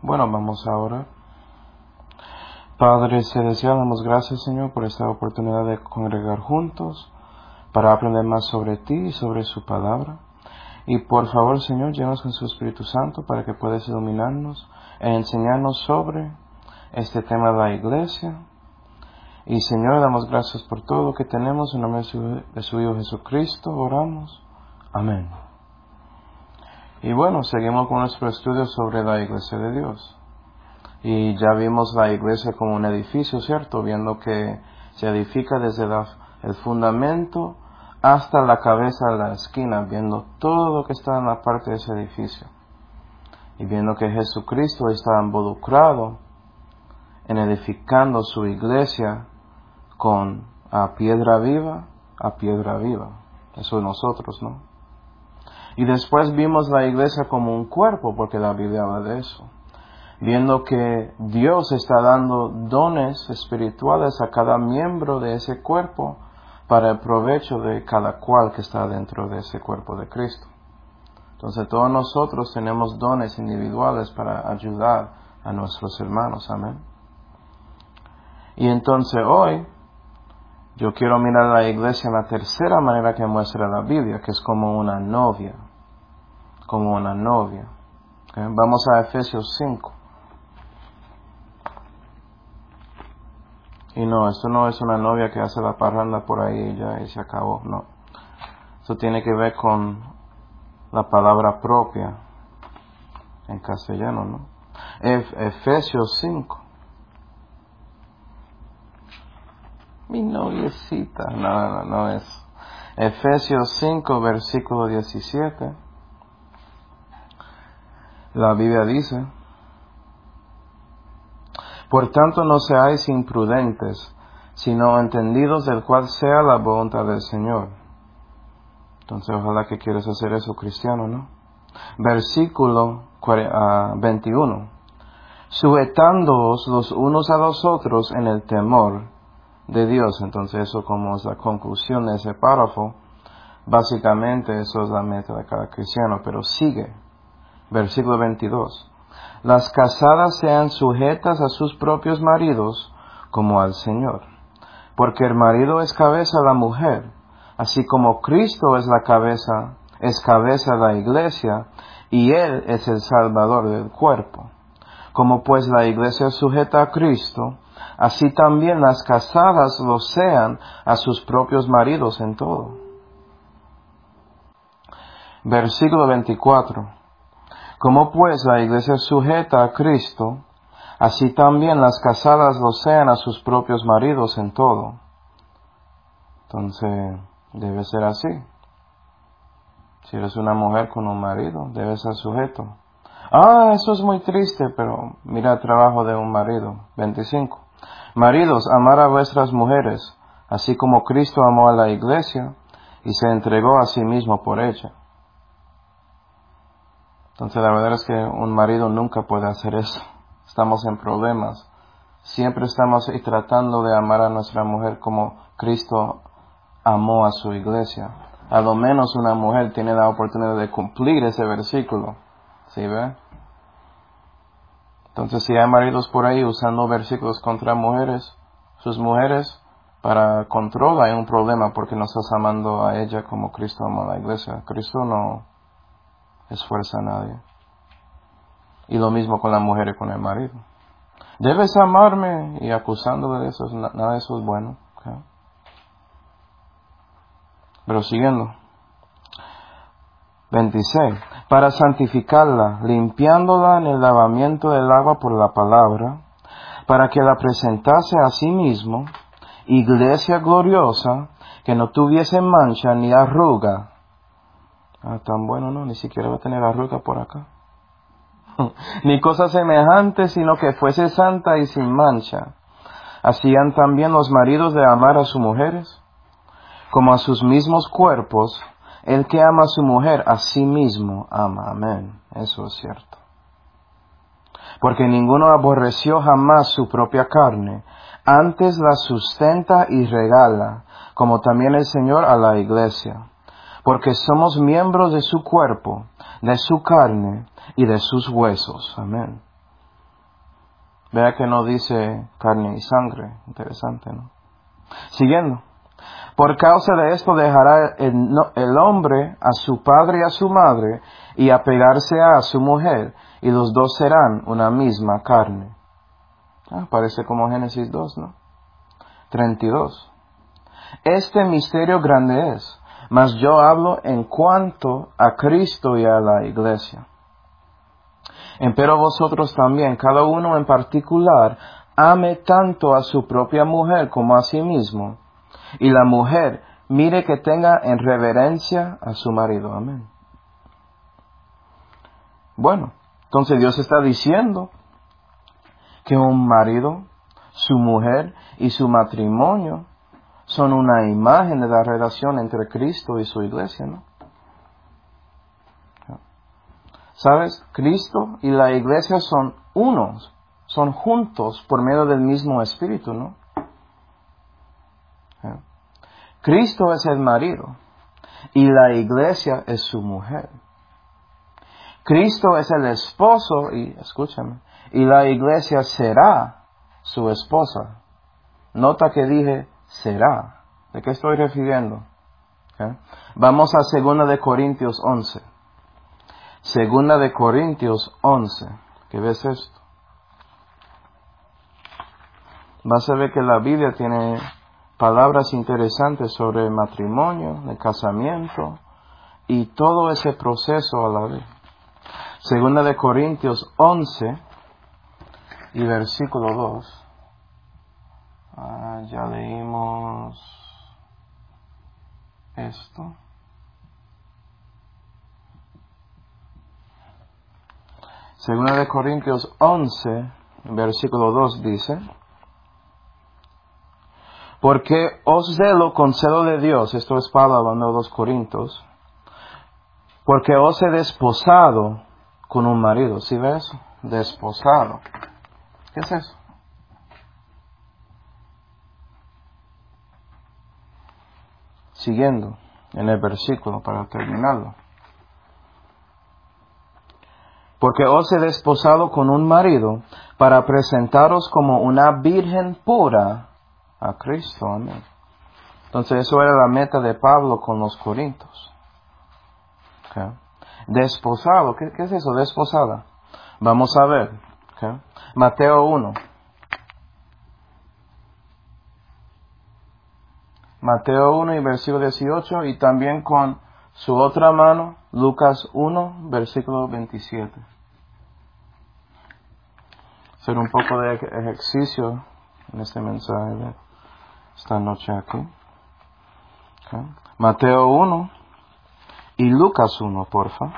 Bueno, vamos ahora. Padre celestial, damos gracias, Señor, por esta oportunidad de congregar juntos para aprender más sobre ti y sobre su palabra. Y por favor, Señor, llévanos con su Espíritu Santo para que puedas iluminarnos e enseñarnos sobre este tema de la iglesia. Y Señor, damos gracias por todo lo que tenemos. En nombre de su Hijo Jesucristo oramos. Amén. Y bueno, seguimos con nuestro estudio sobre la iglesia de Dios. Y ya vimos la iglesia como un edificio, ¿cierto? Viendo que se edifica desde el fundamento hasta la cabeza de la esquina, viendo todo lo que está en la parte de ese edificio. Y viendo que Jesucristo está involucrado en edificando su iglesia con a piedra viva. Eso es nosotros, ¿no? Y después vimos la iglesia como un cuerpo, porque la Biblia habla de eso. Viendo que Dios está dando dones espirituales a cada miembro de ese cuerpo para el provecho de cada cual que está dentro de ese cuerpo de Cristo. Entonces todos nosotros tenemos dones individuales para ayudar a nuestros hermanos. Amén. Y entonces hoy yo quiero mirar la iglesia en la tercera manera que muestra la Biblia, que es como una novia. Como una novia. ¿Okay? Vamos a Efesios 5. Y no, esto no es una novia que hace la parranda por ahí y ya y se acabó, no. Eso tiene que ver con la palabra propia en castellano, ¿no? Efesios 5. Mi noviecita, no es. Efesios 5, versículo 17. La Biblia dice: por tanto no seáis imprudentes, sino entendidos del cual sea la voluntad del Señor. Entonces ojalá que quieras hacer eso, cristiano, ¿no? Versículo 21. Sujetándoos los unos a los otros en el temor de Dios. Entonces eso como es la conclusión de ese párrafo. Básicamente eso es la meta de cada cristiano, pero sigue. Versículo 22. Las casadas sean sujetas a sus propios maridos como al Señor. Porque el marido es cabeza de la mujer, así como Cristo es cabeza de la iglesia, y Él es el Salvador del cuerpo. Como pues la iglesia es sujeta a Cristo, así también las casadas lo sean a sus propios maridos en todo. Versículo 24. Como pues la iglesia es sujeta a Cristo, así también las casadas lo sean a sus propios maridos en todo. Entonces, debe ser así. Si eres una mujer con un marido, debe ser sujeto. Eso es muy triste, pero mira el trabajo de un marido. 25. Maridos, amar a vuestras mujeres, así como Cristo amó a la iglesia y se entregó a sí mismo por ella. Entonces la verdad es que un marido nunca puede hacer eso. Estamos en problemas. Siempre estamos tratando de amar a nuestra mujer como Cristo amó a su iglesia. A lo menos una mujer tiene la oportunidad de cumplir ese versículo. ¿Sí ve? Entonces si hay maridos por ahí usando versículos contra mujeres, sus mujeres, para control, hay un problema porque no estás amando a ella como Cristo amó a la iglesia. Cristo no esfuerza a nadie. Y lo mismo con la mujer y con el marido. Debes amarme, y acusándole de eso, nada de eso es bueno. ¿Okay? Pero siguiendo. 26. Para santificarla, limpiándola en el lavamiento del agua por la palabra, para que la presentase a sí mismo, iglesia gloriosa, que no tuviese mancha ni arruga. Tan bueno, ¿no? Ni siquiera va a tener arruga por acá. Ni cosa semejante, sino que fuese santa y sin mancha. Así han también los maridos de amar a sus mujeres, como a sus mismos cuerpos. El que ama a su mujer, a sí mismo ama. Amén. Eso es cierto. Porque ninguno aborreció jamás su propia carne, antes la sustenta y regala, como también el Señor a la iglesia. Porque somos miembros de su cuerpo, de su carne y de sus huesos. Amén. Vea que no dice carne y sangre. Interesante, ¿no? Siguiendo. Por causa de esto dejará el hombre a su padre y a su madre y apegarse a su mujer, y los dos serán una misma carne. Parece como Génesis 2, ¿no? 32. Este misterio grande es, mas yo hablo en cuanto a Cristo y a la iglesia. Empero vosotros también, cada uno en particular, ame tanto a su propia mujer como a sí mismo, y la mujer mire que tenga en reverencia a su marido. Amén. Bueno, entonces Dios está diciendo que un marido, su mujer y su matrimonio son una imagen de la relación entre Cristo y su iglesia, ¿no? ¿Sabes? Cristo y la iglesia son unos, son juntos por medio del mismo Espíritu, ¿no? Cristo es el marido y la iglesia es su mujer. Cristo es el esposo y, escúchame, y la iglesia será su esposa. Nota que dije será. ¿De qué estoy refiriendo? Vamos a 2 de Corintios 11. 2 de Corintios 11. ¿Qué ves esto? Vas a ver que la Biblia tiene palabras interesantes sobre el matrimonio, el casamiento y todo ese proceso a la vez. 2 de Corintios 11 y versículo 2. Ya leímos esto. Segunda de Corintios 11, versículo 2 dice: porque os celo con celo de Dios, esto es Pablo hablando de los Corintios, porque os he desposado con un marido. ¿Sí ves? Desposado. ¿Qué es eso? Siguiendo en el versículo para terminarlo. Porque os he desposado con un marido para presentaros como una virgen pura a Cristo. Amén. Entonces eso era la meta de Pablo con los Corintios. Okay. Desposado. ¿Qué es eso? Desposada. Vamos a ver. Okay. Mateo 1. Mateo 1 y versículo 18, y también con su otra mano, Lucas 1, versículo 27. Hacer un poco de ejercicio en este mensaje de esta noche aquí. Okay. Mateo 1 y Lucas 1, porfa.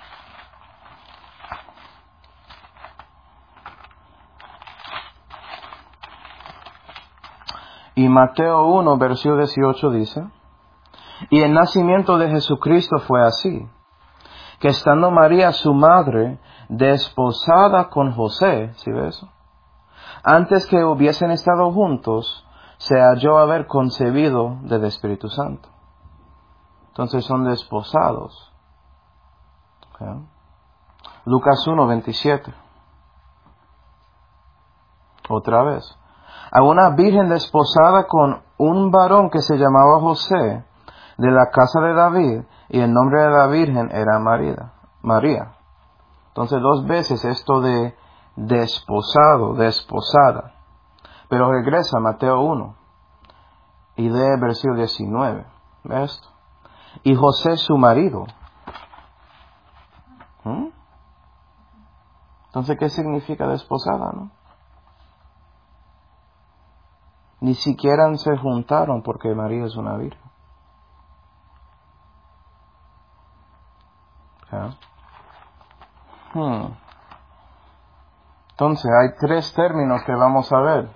Y Mateo 1, versículo 18 dice: y el nacimiento de Jesucristo fue así, que estando María su madre desposada con José, ¿sí ves eso? Antes que hubiesen estado juntos, se halló haber concebido del Espíritu Santo. Entonces son desposados. ¿Okay? Lucas 1, 27. Otra vez. A una virgen desposada con un varón que se llamaba José, de la casa de David, y el nombre de la virgen era María. Entonces 2 veces esto de desposado, desposada. Pero regresa a Mateo 1 y lee el versículo 19. ¿Ves esto? Y José su marido. Entonces, ¿qué significa desposada, no? Ni siquiera se juntaron porque María es una virgen. ¿Okay? Entonces, hay 3 términos que vamos a ver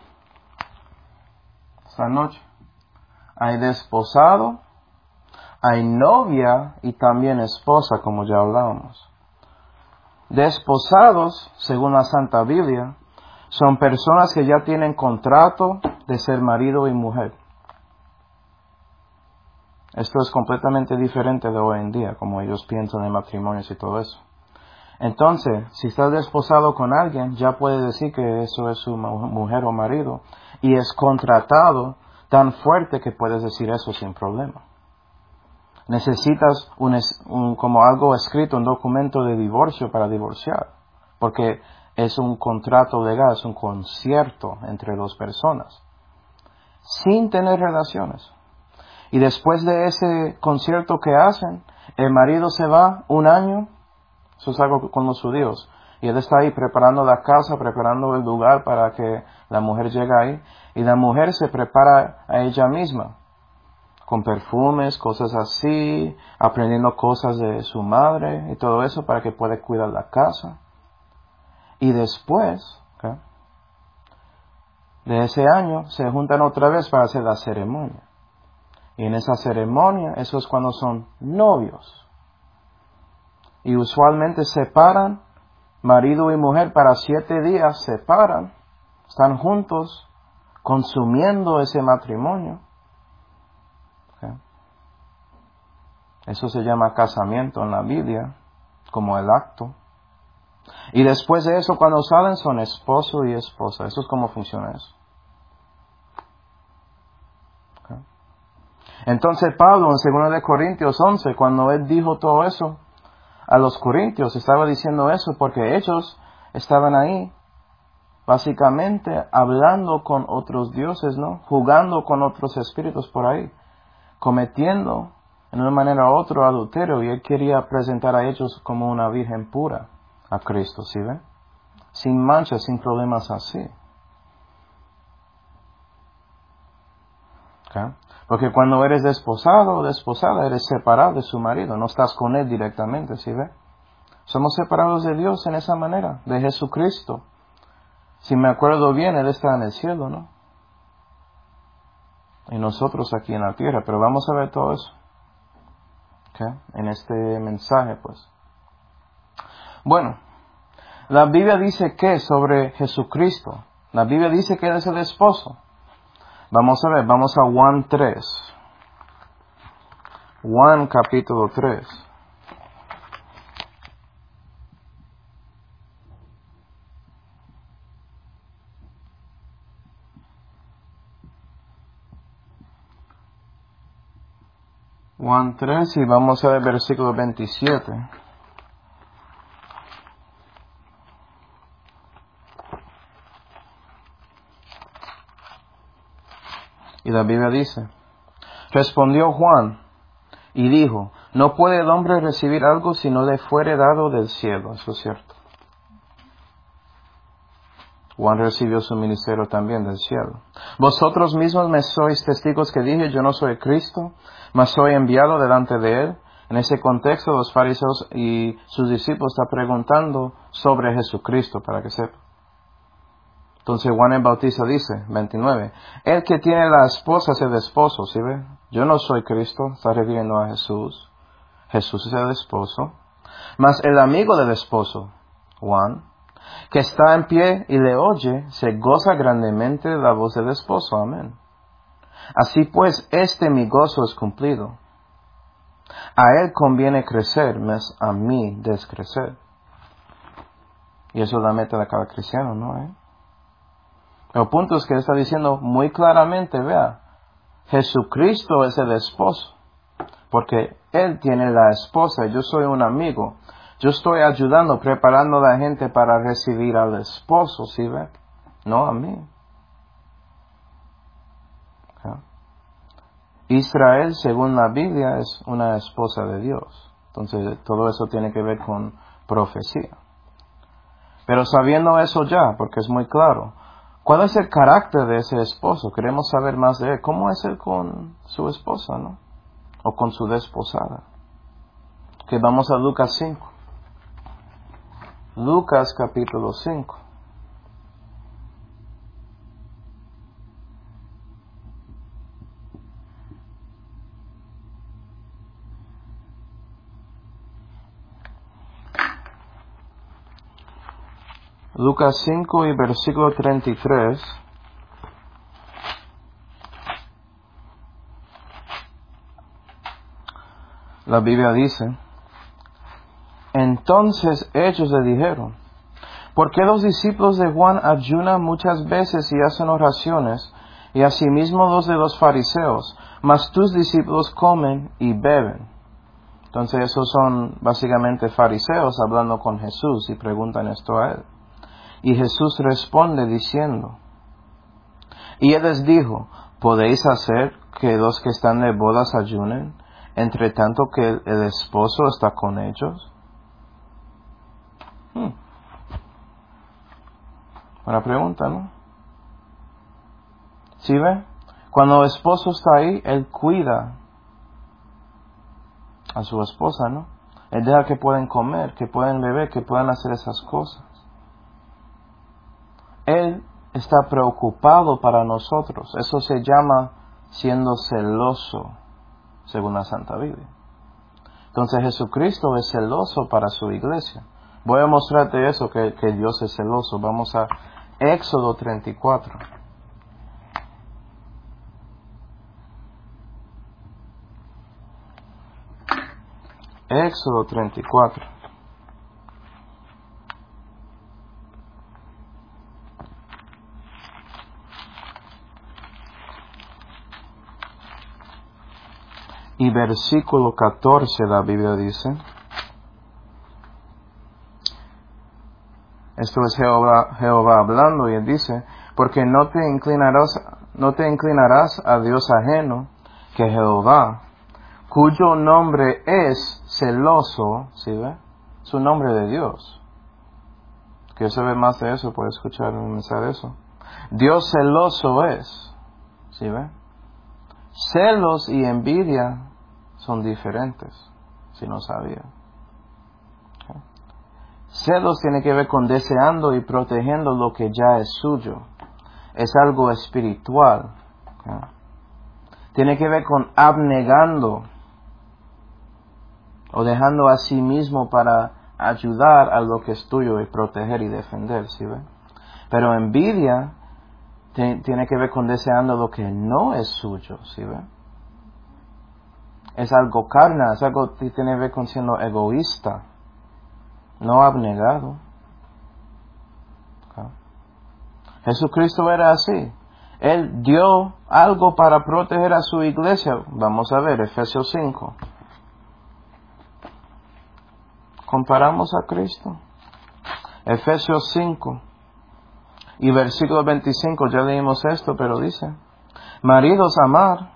esta noche. Hay desposado, hay novia y también esposa, como ya hablábamos. Desposados, según la Santa Biblia, son personas que ya tienen contrato de ser marido y mujer. Esto es completamente diferente de hoy en día, como ellos piensan en matrimonios y todo eso. Entonces, si estás desposado con alguien, ya puedes decir que eso es su mujer o marido, y es contratado tan fuerte que puedes decir eso sin problema. Necesitas como algo escrito, un documento de divorcio para divorciar, porque es un contrato legal, es un concierto entre dos personas, sin tener relaciones. Y después de ese concierto que hacen, el marido se va un año, eso es algo con los judíos, y él está ahí preparando la casa, preparando el lugar para que la mujer llegue ahí, y la mujer se prepara a ella misma, con perfumes, cosas así, aprendiendo cosas de su madre y todo eso para que pueda cuidar la casa. Y después, ¿okay?, de ese año se juntan otra vez para hacer la ceremonia. Y en esa ceremonia, eso es cuando son novios. Y usualmente separan, marido y mujer, para 7 días, separan, están juntos, consumiendo ese matrimonio. ¿Okay? Eso se llama casamiento en la Biblia, como el acto. Y después de eso, cuando salen, son esposo y esposa. Eso es cómo funciona eso. ¿Okay? Entonces Pablo, en 2 de Corintios 11, cuando él dijo todo eso a los corintios, estaba diciendo eso porque ellos estaban ahí, básicamente hablando con otros dioses, ¿no? Jugando con otros espíritus por ahí, cometiendo en una manera u otra adulterio, y él quería presentar a ellos como una virgen pura a Cristo, ¿sí ven? Sin manchas, sin problemas así. ¿Okay? Porque cuando eres desposado o desposada, eres separado de su marido, no estás con él directamente, ¿sí ve? Somos separados de Dios en esa manera, de Jesucristo. Si me acuerdo bien, Él está en el cielo, ¿no? Y nosotros aquí en la tierra, pero vamos a ver todo eso, ¿okay?, en este mensaje, pues. Bueno, la Biblia dice que sobre Jesucristo, la Biblia dice que Él es el esposo. Vamos a ver, vamos a Juan 3. Juan capítulo 3. Juan 3 y vamos a ver versículo 27. Y la Biblia dice, respondió Juan y dijo, no puede el hombre recibir algo si no le fuere dado del cielo. Eso es cierto. Juan recibió su ministerio también del cielo. Vosotros mismos me sois testigos que dije, yo no soy Cristo, mas soy enviado delante de él. En ese contexto, los fariseos y sus discípulos están preguntando sobre Jesucristo, para que sepa. Entonces Juan el Bautista dice, 29, el que tiene la esposa es el esposo, ¿sí ve? Yo no soy Cristo, está refiriendo a Jesús. Jesús es el esposo. Mas el amigo del esposo, Juan, que está en pie y le oye, se goza grandemente de la voz del esposo. Amén. Así pues, mi gozo es cumplido. A él conviene crecer, mas a mí descrecer. Y eso es la meta de cada cristiano, ¿no? El punto es que él está diciendo muy claramente, vea, Jesucristo es el esposo, porque él tiene la esposa, yo soy un amigo. Yo estoy ayudando, preparando a la gente para recibir al esposo, ¿sí ve? No a mí. ¿Okay? Israel, según la Biblia, es una esposa de Dios. Entonces, todo eso tiene que ver con profecía. Pero sabiendo eso ya, porque es muy claro, ¿cuál es el carácter de ese esposo? Queremos saber más de él. ¿Cómo es él con su esposa, no? O con su desposada. Que vamos a Lucas 5. Lucas capítulo 5. Lucas 5 y versículo 33. La Biblia dice, Entonces ellos le dijeron: ¿por qué los discípulos de Juan ayunan muchas veces y hacen oraciones, y asimismo los de los fariseos, mas tus discípulos comen y beben? Entonces esos son básicamente fariseos hablando con Jesús y preguntan esto a él. Y Jesús responde diciendo, y él les dijo: ¿podéis hacer que los que están de bodas ayunen, entre tanto que el esposo está con ellos? Buena pregunta, ¿no? ¿Sí ve? Cuando el esposo está ahí, él cuida a su esposa, ¿no? Él deja que pueden comer, que pueden beber, que puedan hacer esas cosas. Él está preocupado para nosotros. Eso se llama siendo celoso, según la Santa Biblia. Entonces Jesucristo es celoso para su iglesia. Voy a mostrarte eso, que Dios es celoso. Vamos a Éxodo 34. Éxodo 34. Y versículo 14 la Biblia dice, esto es Jehová hablando, y él dice, porque no te inclinarás a Dios ajeno, que Jehová, cuyo nombre es celoso, ¿sí ve? Su nombre de Dios. Que se ve más de eso, puede escuchar un mensaje de eso. Dios celoso es, ¿sí ve? Celos y envidia son diferentes, si no sabía. Okay. Celos tiene que ver con deseando y protegiendo lo que ya es suyo. Es algo espiritual. Okay. Tiene que ver con abnegando o dejando a sí mismo para ayudar a lo que es tuyo y proteger y defender, ¿sí ve? Pero envidia tiene que ver con deseando lo que no es suyo, ¿sí ve? Es algo carnal, es algo que tiene que ver con siendo egoísta, no abnegado. Okay. Jesucristo era así. Él dio algo para proteger a su iglesia. Vamos a ver, Efesios 5. Comparamos a Cristo. Efesios 5 y versículo 25, ya leímos esto, pero dice, maridos, amad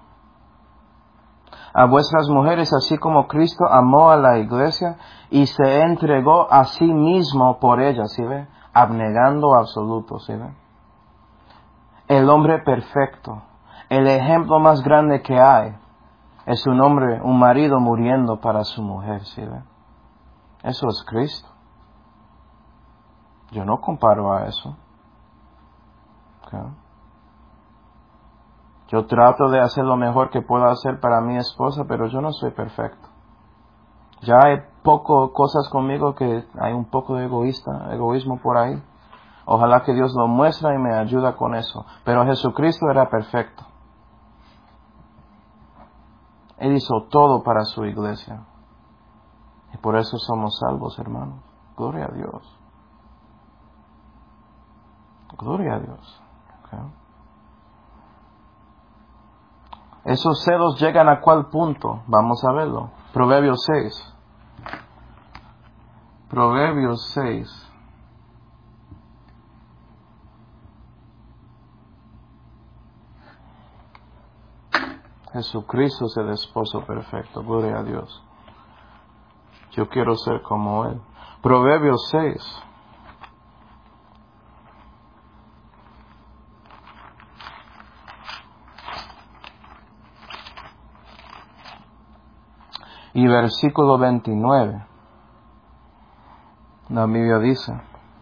a vuestras mujeres, así como Cristo amó a la iglesia y se entregó a sí mismo por ella, ¿sí ve? Abnegando absoluto, ¿sí ve? El hombre perfecto, el ejemplo más grande que hay, es un hombre, un marido muriendo para su mujer, ¿sí ve? Eso es Cristo. Yo no comparo a eso. Okay. Yo trato de hacer lo mejor que pueda hacer para mi esposa, pero yo no soy perfecto. Ya hay cosas conmigo que hay un poco de egoísmo por ahí. Ojalá que Dios lo muestre y me ayuda con eso. Pero Jesucristo era perfecto. Él hizo todo para su iglesia. Y por eso somos salvos, hermanos. Gloria a Dios. Gloria a Dios. Okay. Esos celos llegan a cuál punto? Vamos a verlo. Proverbios 6. Proverbios 6. Jesucristo es el esposo perfecto. Gloria a Dios. Yo quiero ser como Él. Proverbios 6. Y versículo 29. La Biblia dice,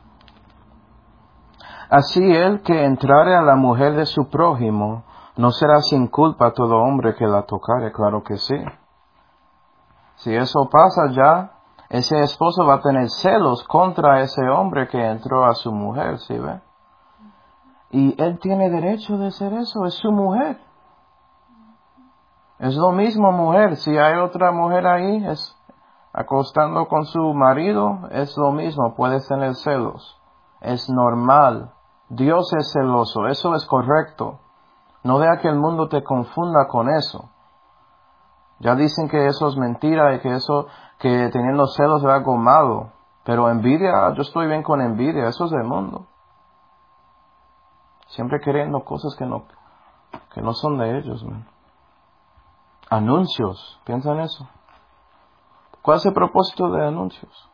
así el que entrare a la mujer de su prójimo, no será sin culpa todo hombre que la tocare. Claro que sí. Si eso pasa ya, ese esposo va a tener celos contra ese hombre que entró a su mujer, ¿sí ve? Y él tiene derecho de hacer eso, es su mujer. Es lo mismo mujer, si hay otra mujer ahí, acostando con su marido, es lo mismo, puedes tener celos. Es normal. Dios es celoso, eso es correcto. No deja que el mundo te confunda con eso. Ya dicen que eso es mentira y que teniendo celos es algo malo. Pero envidia, yo estoy bien con envidia, eso es del mundo. Siempre queriendo cosas que no son de ellos, man. Anuncios, piensa en eso. ¿Cuál es el propósito de anuncios?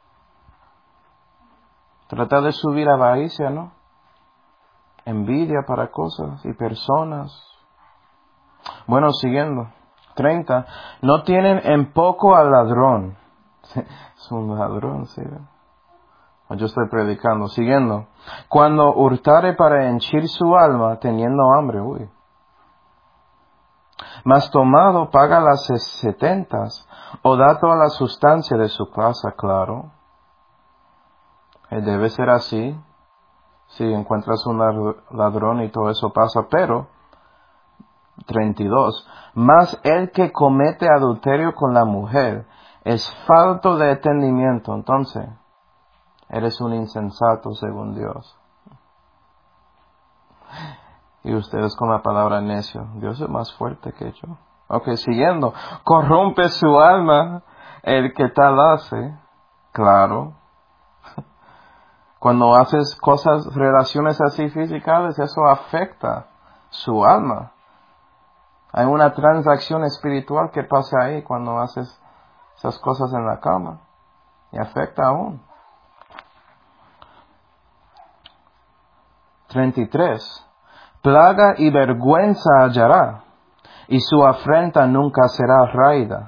Tratar de subir avaricia, ¿no? Envidia para cosas y personas. Bueno, siguiendo. 30. No tienen en poco al ladrón. Es un ladrón, ¿sí? Yo estoy predicando. Siguiendo. Cuando hurtare para henchir su alma, teniendo hambre. Uy. Mas tomado paga las 70, o da toda la sustancia de su casa, claro. Debe ser así. Si encuentras un ladrón y todo eso pasa, pero 32. Mas el que comete adulterio con la mujer es falto de entendimiento. Entonces, eres un insensato según Dios. Y ustedes con la palabra necio. Dios es más fuerte que yo. Ok, siguiendo. Corrompe su alma el que tal hace. Claro. Cuando haces relaciones así físicas, eso afecta su alma. Hay una transacción espiritual que pasa ahí cuando haces esas cosas en la cama. Y afecta aún. 33. Plaga y vergüenza hallará, y su afrenta nunca será raída.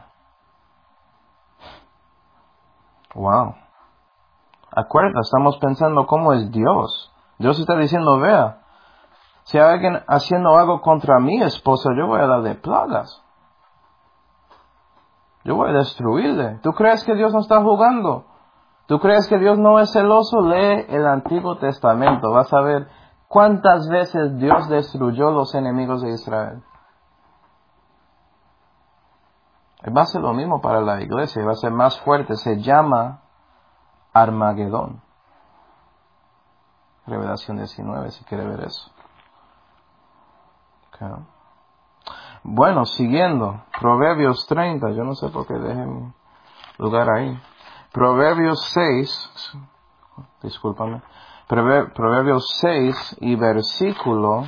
Wow. Acuerda, estamos pensando cómo es Dios. Dios está diciendo, vea, si hay alguien haciendo algo contra mi esposa, yo voy a darle plagas. Yo voy a destruirle. ¿Tú crees que Dios no está jugando? ¿Tú crees que Dios no es celoso? Lee el Antiguo Testamento. Vas a ver cuántas veces Dios destruyó los enemigos de Israel. Va a ser lo mismo para la iglesia. Va a ser más fuerte. Se llama Armagedón. Revelación 19, si quiere ver eso. Okay. Bueno, siguiendo. Proverbios 30. Yo no sé por qué dejé mi lugar ahí. Proverbios 6. Discúlpame. Proverbios 6 y versículo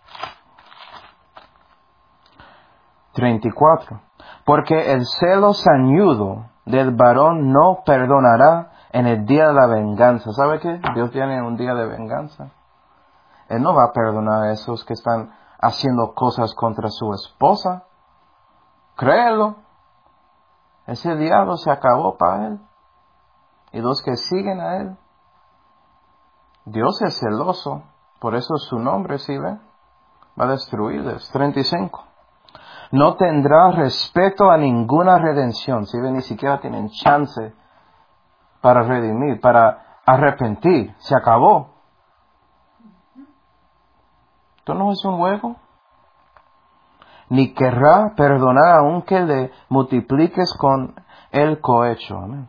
34. Porque el celo sañudo del varón no perdonará en el día de la venganza. ¿Sabe qué? Dios tiene un día de venganza. Él no va a perdonar a esos que están haciendo cosas contra su esposa. Créelo. Ese diablo se acabó para él. Y los que siguen a él. Dios es celoso. Por eso su nombre, ¿sí ve? Va a destruirles. 35. No tendrá respeto a ninguna redención. ¿Sí ve? Ni siquiera tienen chance para redimir, para arrepentir. Se acabó. ¿Esto no es un juego? Ni querrá perdonar aunque le multipliques con el cohecho. Amén.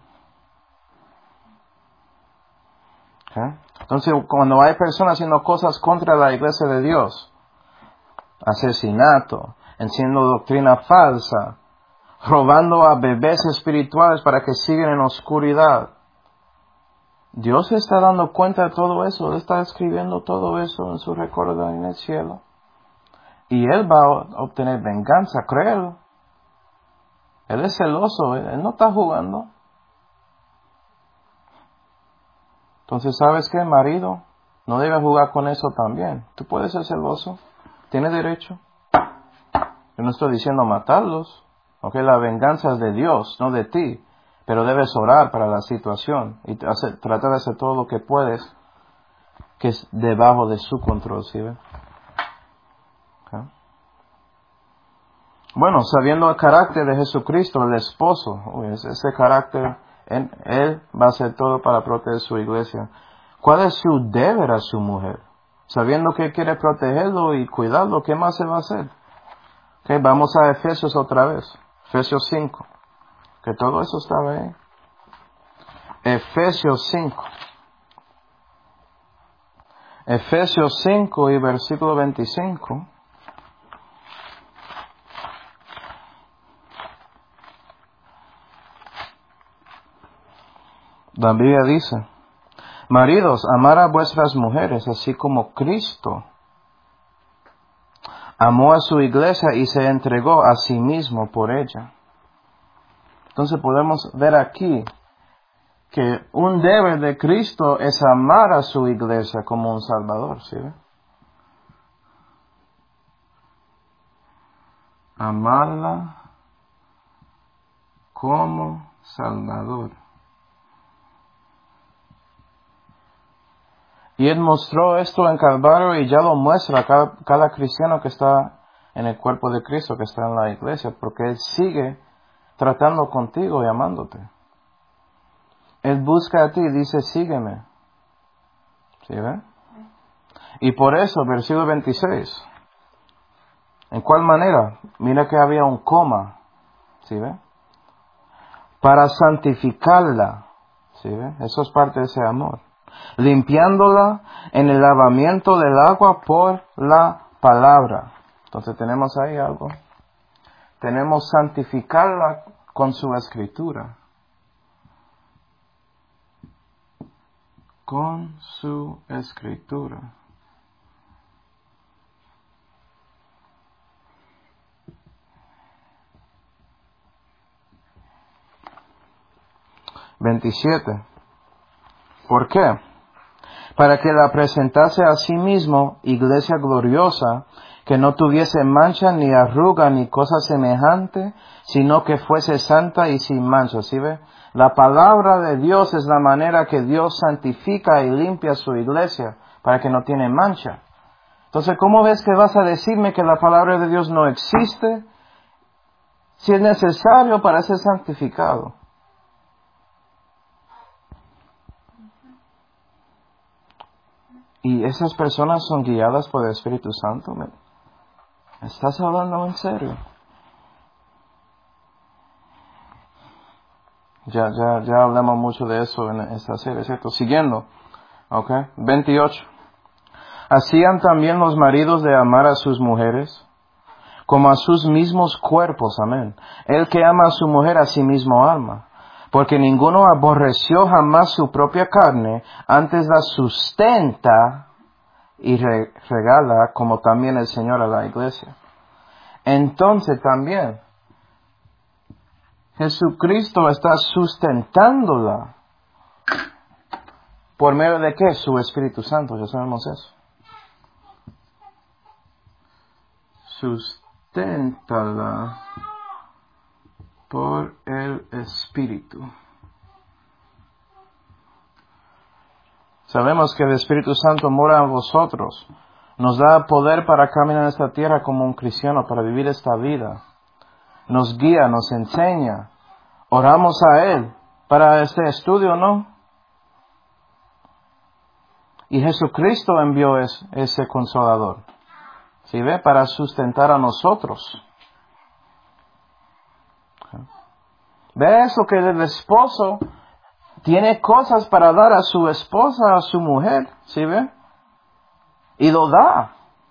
¿Okay? Entonces, cuando hay personas haciendo cosas contra la iglesia de Dios, asesinato, enseñando doctrina falsa, robando a bebés espirituales para que sigan en oscuridad, Dios está dando cuenta de todo eso. Él está escribiendo todo eso en su récord en el cielo. Y Él va a obtener venganza, créelo. Él es celoso, Él no está jugando. Entonces, ¿sabes qué, marido? No debes jugar con eso también. Tú puedes ser celoso. Tienes derecho. Yo no estoy diciendo matarlos. Ok, la venganza es de Dios, no de ti. Pero debes orar para la situación y tratar de hacer todo lo que puedes, que es debajo de su control, ¿sí ve? Okay. Bueno, sabiendo el carácter de Jesucristo, el esposo, ese carácter, Él va a hacer todo para proteger su iglesia. ¿Cuál es su deber a su mujer? Sabiendo que quiere protegerlo y cuidarlo, ¿qué más se va a hacer? Okay, vamos a Efesios otra vez. Efesios 5. Que todo eso estaba ahí. Efesios 5. Efesios 5 y versículo 25. La Biblia dice: maridos, amad a vuestras mujeres, así como Cristo amó a su iglesia y se entregó a sí mismo por ella. Entonces podemos ver aquí que un deber de Cristo es amar a su iglesia como un salvador, ¿sí ve? Amarla como salvador. Y Él mostró esto en Calvario y ya lo muestra a cada cristiano que está en el cuerpo de Cristo, que está en la iglesia, porque Él sigue tratando contigo y amándote. Él busca a ti y dice, sígueme. ¿Sí ve? Y por eso, versículo 26. ¿En cuál manera? Mira que había un coma. ¿Sí ve? Para santificarla. ¿Sí ve? Eso es parte de ese amor. Limpiándola en el lavamiento del agua por la palabra. Entonces tenemos ahí algo. Tenemos santificarla con su escritura. Con su escritura. (27) ¿Por qué? Para que la presentase a sí mismo iglesia gloriosa, que no tuviese mancha, ni arruga, ni cosa semejante, sino que fuese santa y sin mancha. ¿Sí ve? La palabra de Dios es la manera que Dios santifica y limpia su iglesia, para que no tiene mancha. Entonces, ¿cómo ves que vas a decirme que la palabra de Dios no existe, si es necesario para ser santificado? Y esas personas son guiadas por el Espíritu Santo. ¿Me estás hablando en serio? Ya hablamos mucho de eso en esta serie, ¿cierto? Siguiendo, ¿ok? 28. Hacían también los maridos de amar a sus mujeres, como a sus mismos cuerpos, amén. El que ama a su mujer a sí mismo ama. Porque ninguno aborreció jamás su propia carne, antes la sustenta y regala, como también el Señor a la iglesia. Entonces también, Jesucristo está sustentándola. ¿Por medio de qué? Su Espíritu Santo, ya sabemos eso. Susténtala por el Espíritu. Sabemos que el Espíritu Santo mora en vosotros. Nos da poder para caminar en esta tierra como un cristiano, para vivir esta vida. Nos guía, nos enseña. Oramos a Él para este estudio, ¿no? Y Jesucristo envió ese consolador. ¿Sí ve? Para sustentar a nosotros. ¿Ve eso que el esposo tiene cosas para dar a su esposa, a su mujer? ¿Sí ve? Y lo da.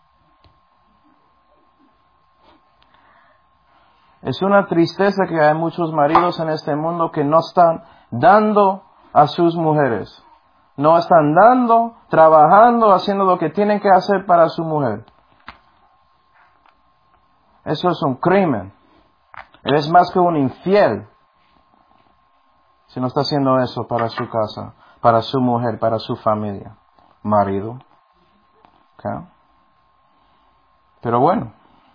Es una tristeza que hay muchos maridos en este mundo que no están dando a sus mujeres. No están dando, trabajando, haciendo lo que tienen que hacer para su mujer. Eso es un crimen. Él es más que un infiel si no está haciendo eso para su casa, para su mujer, para su familia, marido. ¿Okay? Pero bueno,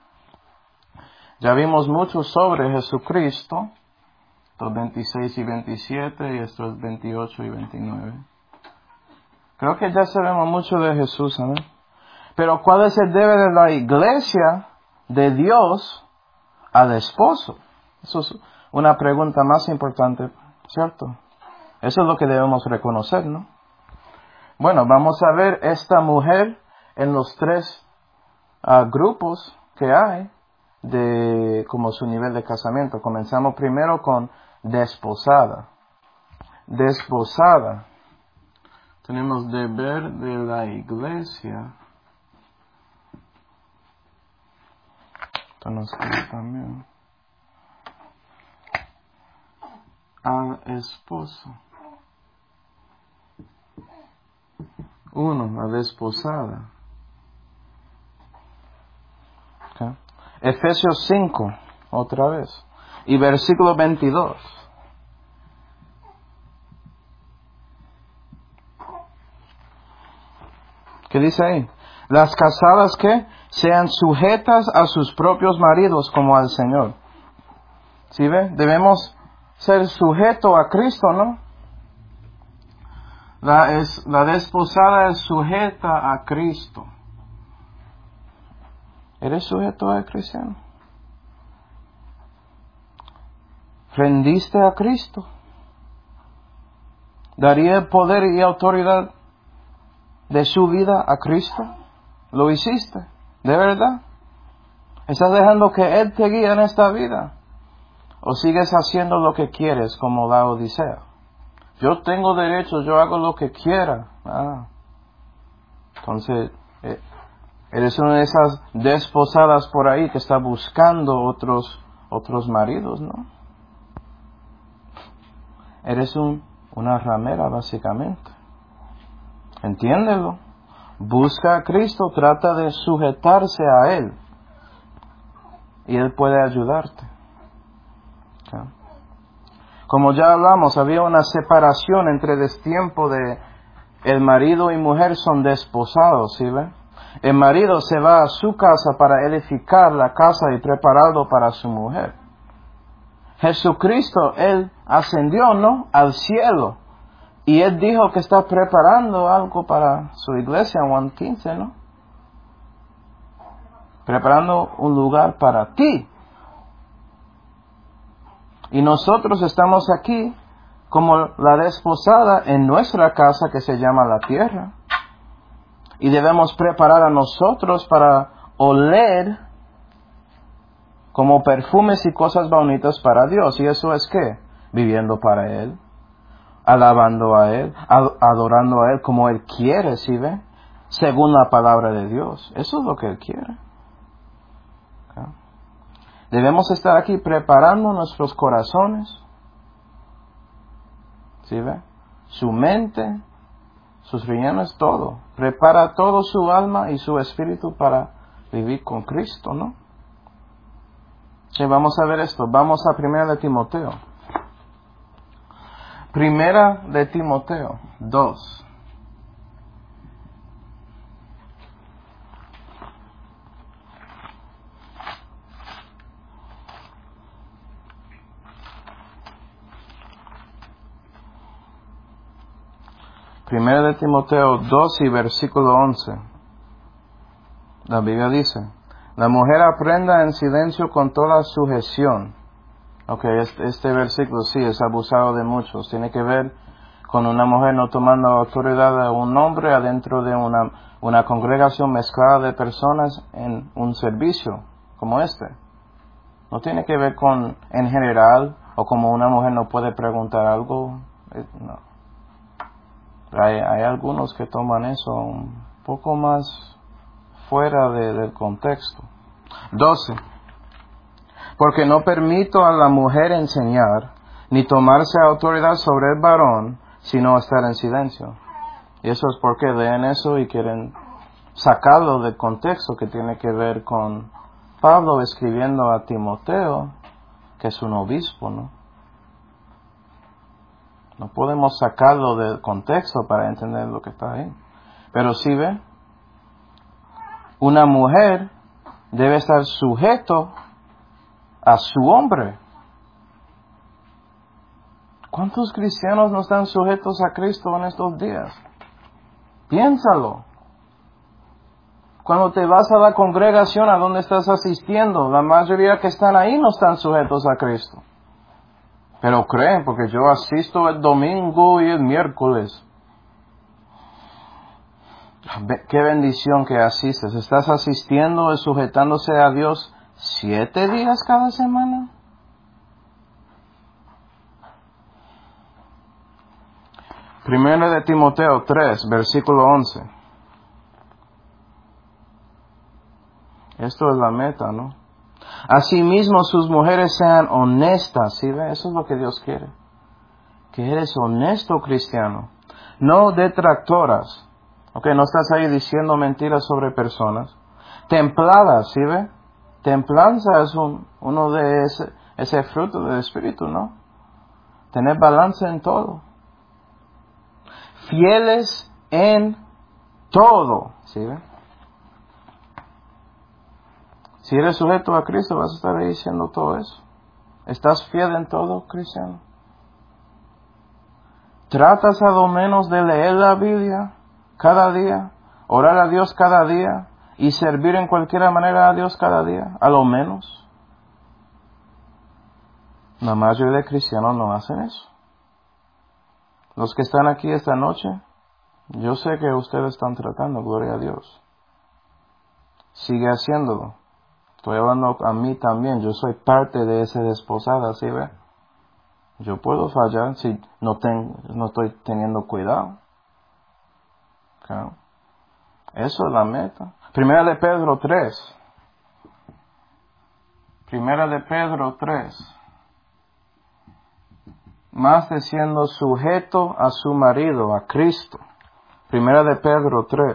ya vimos mucho sobre Jesucristo, estos 26 y 27 y estos 28 y 29. Creo que ya sabemos mucho de Jesús, ¿no? Pero ¿cuál es el deber de la iglesia de Dios al esposo? Eso es una pregunta más importante, ¿cierto? Eso es lo que debemos reconocer, ¿no? Bueno, vamos a ver esta mujer en los tres grupos que hay de como su nivel de casamiento. Comenzamos primero con desposada. Desposada. Tenemos deber de la iglesia. Esto nos queda también. Al esposo. 1. La desposada. Okay. Efesios 5, otra vez. Y versículo 22. ¿Qué dice ahí? Las casadas que sean sujetas a sus propios maridos como al Señor. ¿Sí ve? Debemos ser sujetos a Cristo, ¿no? La desposada es sujeta a Cristo. ¿Eres sujeto a cristiano? ¿Rendiste a Cristo? ¿Daría el poder y autoridad de su vida a Cristo? ¿Lo hiciste? ¿De verdad? ¿Estás dejando que Él te guíe en esta vida? ¿O sigues haciendo lo que quieres como la Odisea? Yo tengo derecho, yo hago lo que quiera. Entonces, eres una de esas desposadas por ahí que está buscando otros maridos, ¿no? Eres una ramera, básicamente. Entiéndelo. Busca a Cristo, trata de sujetarse a Él. Y Él puede ayudarte. ¿Okay? Como ya hablamos, había una separación entre el tiempo de el marido y mujer son desposados, ¿sí ve? El marido se va a su casa para edificar la casa y prepararlo para su mujer. Jesucristo, Él ascendió, ¿no?, al cielo. Y Él dijo que está preparando algo para su iglesia en Juan 15, ¿no? Preparando un lugar para ti. Y nosotros estamos aquí como la desposada en nuestra casa que se llama la tierra. Y debemos preparar a nosotros para oler como perfumes y cosas bonitas para Dios. ¿Y eso es qué? Viviendo para Él, alabando a Él, adorando a Él como Él quiere, ¿sí ve? Según la palabra de Dios. Eso es lo que Él quiere. ¿Okay? Debemos estar aquí preparando nuestros corazones, ¿sí ve? Su mente, sus riñones, todo. Prepara todo su alma y su espíritu para vivir con Cristo, ¿no? Sí, vamos a ver esto. Vamos a 1 de Timoteo. 1 de Timoteo 2. Primero de Timoteo 2 y versículo 11. La Biblia dice: la mujer aprenda en silencio con toda sujeción. Ok, este versículo sí es abusado de muchos. Tiene que ver con una mujer no tomando autoridad de un hombre adentro de una congregación mezclada de personas en un servicio como este. No tiene que ver con en general o como una mujer no puede preguntar algo. No. Hay algunos que toman eso un poco más fuera del contexto. 12. Porque no permito a la mujer enseñar, ni tomarse autoridad sobre el varón, sino estar en silencio. Y eso es porque leen eso y quieren sacarlo del contexto que tiene que ver con Pablo escribiendo a Timoteo, que es un obispo, ¿no? No podemos sacarlo del contexto para entender lo que está ahí. Pero sí ve, una mujer debe estar sujeto a su hombre. ¿Cuántos cristianos no están sujetos a Cristo en estos días? Piénsalo. Cuando te vas a la congregación a donde estás asistiendo, la mayoría que están ahí no están sujetos a Cristo. Pero creen, porque yo asisto el domingo y el miércoles. Qué bendición que asistes. ¿Estás asistiendo y sujetándose a Dios 7 días cada semana? Primero de Timoteo 3, versículo 11. Esto es la meta, ¿no? Asimismo, sus mujeres sean honestas, ¿sí ve? Eso es lo que Dios quiere. Que eres honesto, cristiano. No detractoras. Ok, no estás ahí diciendo mentiras sobre personas. Templadas, ¿sí ve? Templanza es uno de ese fruto del Espíritu, ¿no? Tener balance en todo. Fieles en todo, ¿sí ve? Si eres sujeto a Cristo, vas a estar ahí diciendo todo eso. ¿Estás fiel en todo, cristiano? ¿Tratas a lo menos de leer la Biblia cada día, orar a Dios cada día y servir en cualquier manera a Dios cada día? A lo menos. La mayoría de cristianos no hacen eso. Los que están aquí esta noche, yo sé que ustedes están tratando, gloria a Dios. Sigue haciéndolo. Estoy hablando a mí también, yo soy parte de esa desposada, ¿sí ve? Yo puedo fallar si no estoy teniendo cuidado. ¿Okay? Eso es la meta. Primera de Pedro 3. Primera de Pedro 3. Más de siendo sujeto a su marido, a Cristo. Primera de Pedro 3.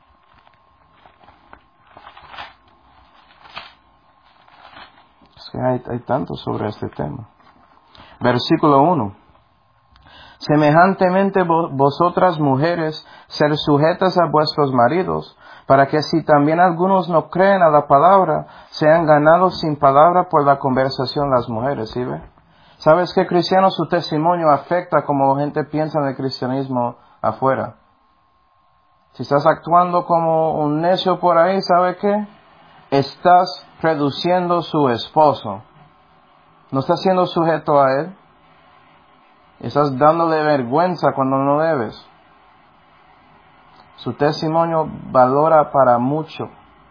Es que hay tanto sobre este tema. Versículo 1. Semejantemente vosotras mujeres, ser sujetas a vuestros maridos, para que si también algunos no creen a la palabra, sean ganados sin palabra por la conversación las mujeres, ¿sí ve? ¿Sabes qué, cristiano? Su testimonio afecta como gente piensa en el cristianismo afuera. Si estás actuando como un necio por ahí, ¿sabe qué? Estás reduciendo su esposo. No estás siendo sujeto a él. Estás dándole vergüenza cuando no debes. Su testimonio valora para mucho.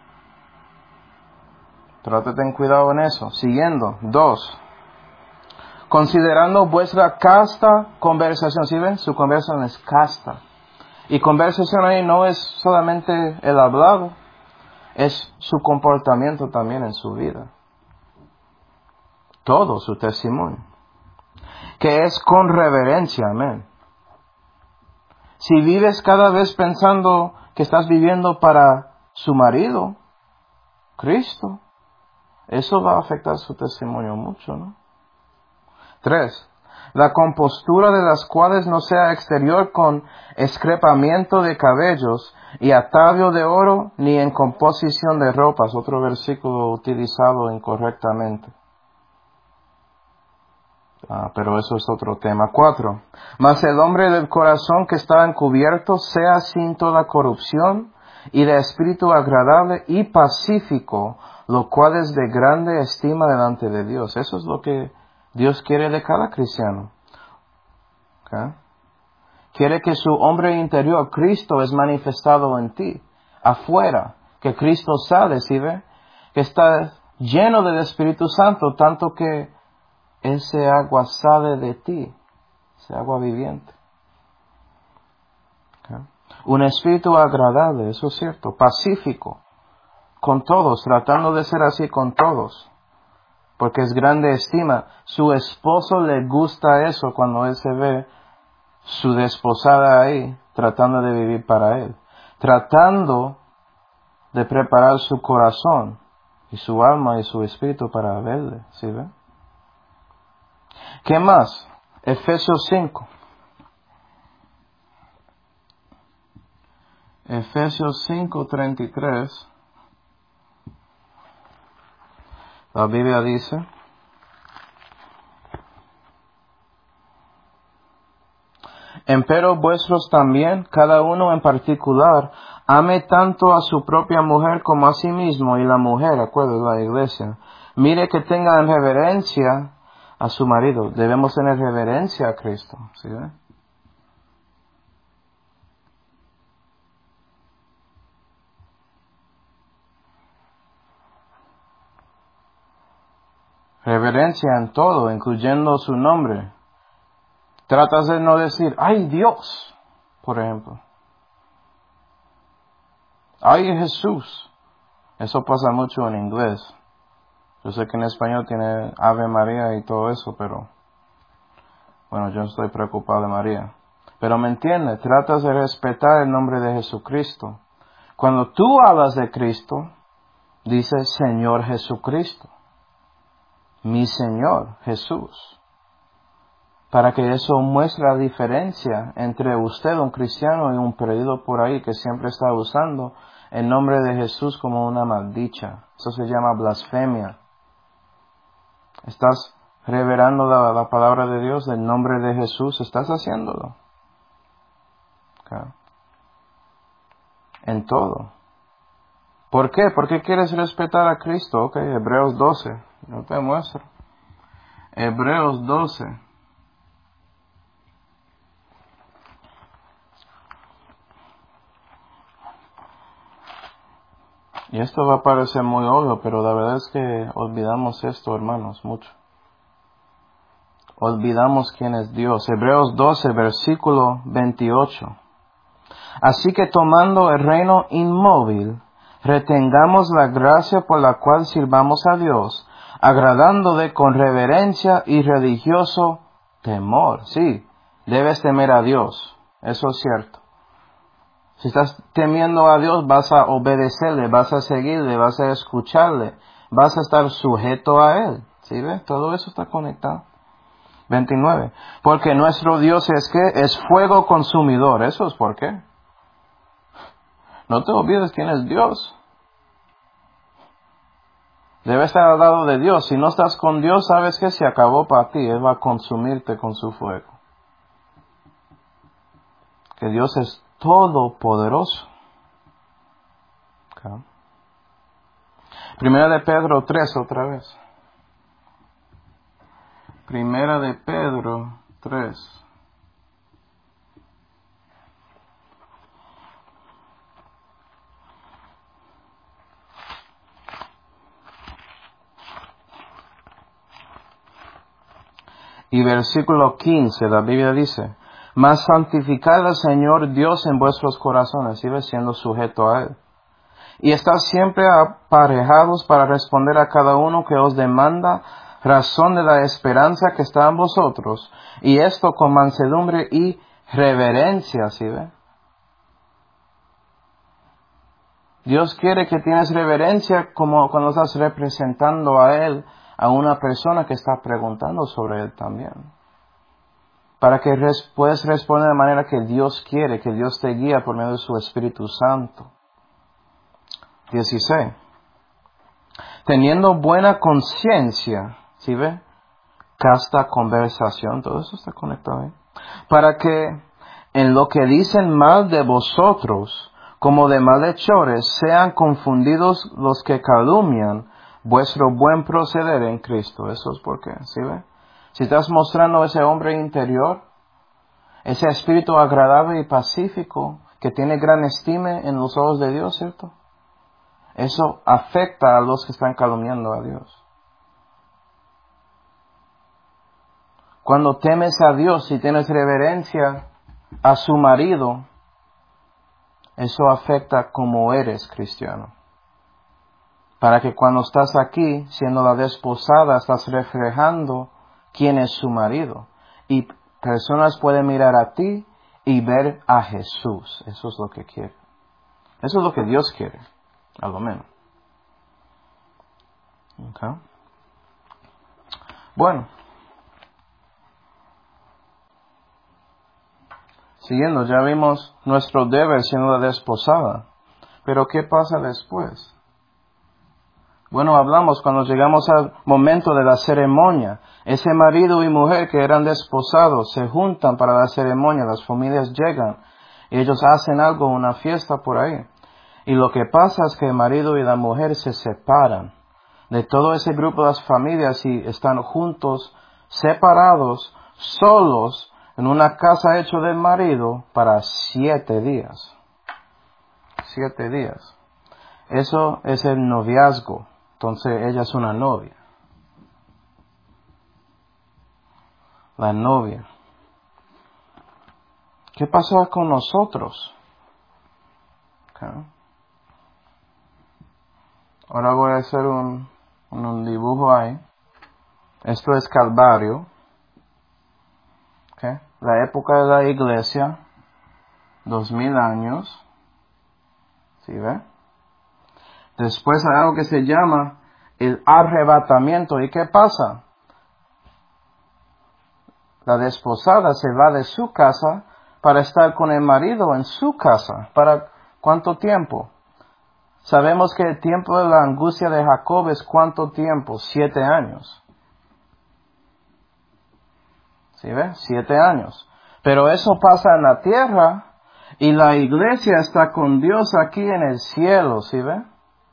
Trate de tener cuidado en eso. Siguiendo. 2. Considerando vuestra casta conversación. ¿Sí ven? Su conversación es casta. Y conversación ahí no es solamente el hablado. Es su comportamiento también en su vida. Todo su testimonio. Que es con reverencia. Amén. Si vives cada vez pensando que estás viviendo para su marido, Cristo, eso va a afectar su testimonio mucho, ¿no? 3. La compostura de las cuales no sea exterior con excrepamiento de cabellos y atavio de oro, ni en composición de ropas. Otro versículo utilizado incorrectamente. Pero eso es otro tema. 4. Mas el hombre del corazón que está encubierto sea sin toda corrupción y de espíritu agradable y pacífico, lo cual es de grande estima delante de Dios. Eso es lo que Dios quiere de cada cristiano. ¿Okay? Quiere que su hombre interior, Cristo, es manifestado en ti, afuera, que Cristo sale, ¿sí ve? Que está lleno del Espíritu Santo, tanto que ese agua sale de ti, ese agua viviente. ¿Okay? Un espíritu agradable, eso es cierto, pacífico, con todos, tratando de ser así con todos, porque es grande estima. Su esposo le gusta eso cuando él se ve su desposada ahí, tratando de vivir para él, tratando de preparar su corazón y su alma y su espíritu para verle, ¿sí ve? ¿Qué más? Efesios 5. Efesios 5:33. La Biblia dice: empero vuestros también, cada uno en particular, ame tanto a su propia mujer como a sí mismo, y la mujer, acuerdo, la iglesia, mire que tengan reverencia a su marido. Debemos tener reverencia a Cristo, ¿sí ve? Reverencia en todo, incluyendo su nombre. Tratas de no decir, ¡ay Dios! Por ejemplo. ¡Ay Jesús! Eso pasa mucho en inglés. Yo sé que en español tiene Ave María y todo eso, pero bueno, yo estoy preocupado de María. Pero me entiendes, tratas de respetar el nombre de Jesucristo. Cuando tú hablas de Cristo, dices Señor Jesucristo. Mi Señor Jesús. Para que eso muestre la diferencia entre usted, un cristiano, y un perdido por ahí que siempre está usando el nombre de Jesús como una maldicha. Eso se llama blasfemia. Estás reverando la palabra de Dios, el nombre de Jesús, estás haciéndolo. Okay. En todo. ¿Por qué? ¿Por qué quieres respetar a Cristo? Ok, Hebreos 12. Yo te muestro. Hebreos 12. Y esto va a parecer muy obvio, pero la verdad es que olvidamos esto, hermanos, mucho. Olvidamos quién es Dios. Hebreos 12, versículo 28. Así que tomando el reino inmóvil, retengamos la gracia por la cual sirvamos a Dios, agradándole con reverencia y religioso temor. Sí, debes temer a Dios, eso es cierto. Si estás temiendo a Dios, vas a obedecerle, vas a seguirle, vas a escucharle, vas a estar sujeto a Él. ¿Sí ves? Todo eso está conectado. 29. Porque nuestro Dios es fuego consumidor. Eso es por qué. No te olvides quién es Dios. Debe estar al lado de Dios. Si no estás con Dios, sabes que se acabó para ti. Él va a consumirte con su fuego. Que Dios es todopoderoso. Okay. Primera de Pedro 3 otra vez. Primera de Pedro 3. Y versículo 15, la Biblia dice, mas santificad al Señor Dios en vuestros corazones, sigue siendo sujeto a Él. Y estad siempre aparejados para responder a cada uno que os demanda razón de la esperanza que está en vosotros, y esto con mansedumbre y reverencia, ¿sí ve? Dios quiere que tienes reverencia como cuando estás representando a Él, a una persona que está preguntando sobre Él también. Para que puedas responder de manera que Dios quiere, que Dios te guía por medio de su Espíritu Santo. 16. Teniendo buena conciencia, ¿sí ve? Casta conversación, todo eso está conectado ahí. Para que en lo que dicen mal de vosotros, como de malhechores, sean confundidos los que calumnian vuestro buen proceder en Cristo. Eso es por qué, ¿sí ve? Si estás mostrando ese hombre interior, ese espíritu agradable y pacífico, que tiene gran estima en los ojos de Dios, ¿cierto? Eso afecta a los que están calumniando a Dios. Cuando temes a Dios y tienes reverencia a su marido, eso afecta como eres cristiano. Para que cuando estás aquí, siendo la desposada, estás reflejando quién es su marido. Y personas pueden mirar a ti y ver a Jesús. Eso es lo que quiere. Eso es lo que Dios quiere, a lo menos. Okay. Bueno. Siguiendo, ya vimos nuestro deber siendo la desposada. Pero ¿qué pasa después? Bueno, hablamos cuando llegamos al momento de la ceremonia. Ese marido y mujer que eran desposados se juntan para la ceremonia. Las familias llegan y ellos hacen algo, una fiesta por ahí. Y lo que pasa es que el marido y la mujer se separan de todo ese grupo de las familias y están juntos, separados, solos, en una casa hecha del marido para 7 días. 7 días. Eso es el noviazgo. Entonces ella es una novia. La novia. ¿Qué pasó con nosotros? Okay. Ahora voy a hacer un dibujo ahí. Esto es Calvario. Okay. La época de la iglesia, 2000 años. ¿Sí ve? Después hay algo que se llama el arrebatamiento. ¿Y qué pasa? La desposada se va de su casa para estar con el marido en su casa. ¿Para cuánto tiempo? Sabemos que el tiempo de la angustia de Jacob es ¿cuánto tiempo? 7 años. ¿Sí ve? 7 años. Pero eso pasa en la tierra y la iglesia está con Dios aquí en el cielo. ¿Sí ve?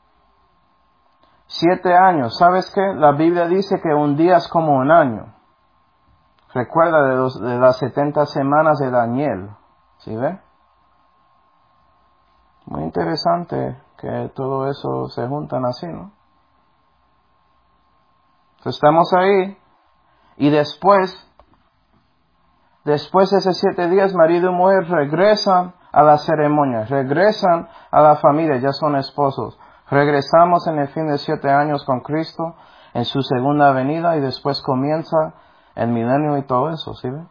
7 años. ¿Sabes qué? La Biblia dice que un día es como un año. Recuerda de las 70 semanas de Daniel. ¿Sí ve? Muy interesante que todo eso se juntan así, ¿no? Entonces estamos ahí y después de esos 7 días, marido y mujer regresan a la ceremonia, regresan a la familia, ya son esposos. Regresamos en el fin de 7 años con Cristo, en su segunda venida, y después comienza el milenio y todo eso, ¿sí ve?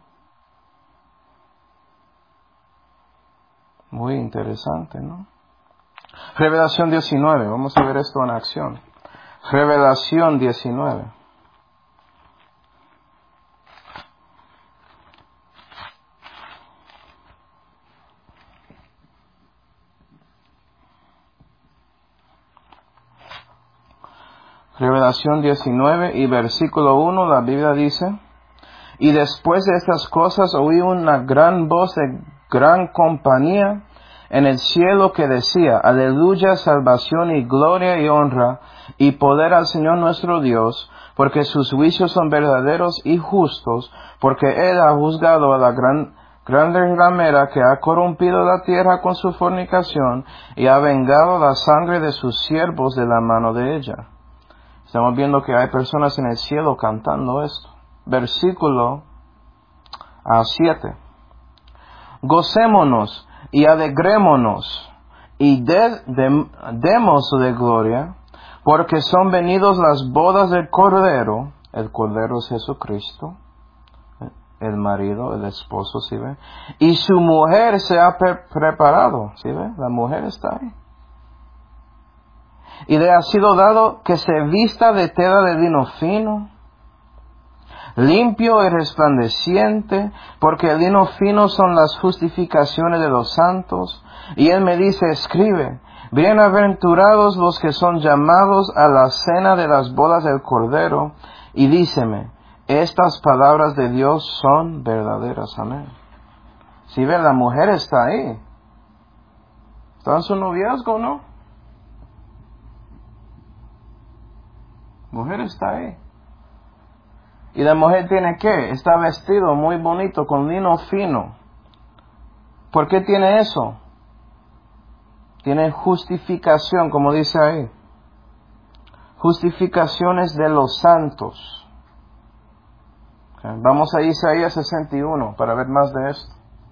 Muy interesante, ¿no? Revelación 19, vamos a ver esto en acción. Revelación 19. Revelación 19 y versículo 1, la Biblia dice: y después de estas cosas oí una gran voz de gran compañía en el cielo que decía: Aleluya, salvación y gloria y honra y poder al Señor nuestro Dios, porque sus juicios son verdaderos y justos, porque Él ha juzgado a la grande ramera que ha corrompido la tierra con su fornicación y ha vengado la sangre de sus siervos de la mano de ella. Estamos viendo que hay personas en el cielo cantando esto. Versículo 7. Gocémonos y alegrémonos y demos de gloria, porque son venidos las bodas del Cordero. El Cordero es Jesucristo, el marido, el esposo, ¿sí ve? Y su mujer se ha preparado, ¿sí ve? La mujer está ahí. Y le ha sido dado que se vista de tela de lino fino, limpio y resplandeciente, porque el lino fino son las justificaciones de los santos. Y él me dice: escribe, bienaventurados los que son llamados a la cena de las bodas del Cordero. Y díceme, estas palabras de Dios son verdaderas. Amén. Si ven, la mujer está ahí. ¿Está en su noviazgo, no? Mujer está ahí. Y la mujer tiene ¿qué? Está vestido muy bonito con lino fino. ¿Por qué tiene eso? Tiene justificación, como dice ahí. Justificaciones de los santos. Okay. Vamos a Isaías 61 para ver más de esto.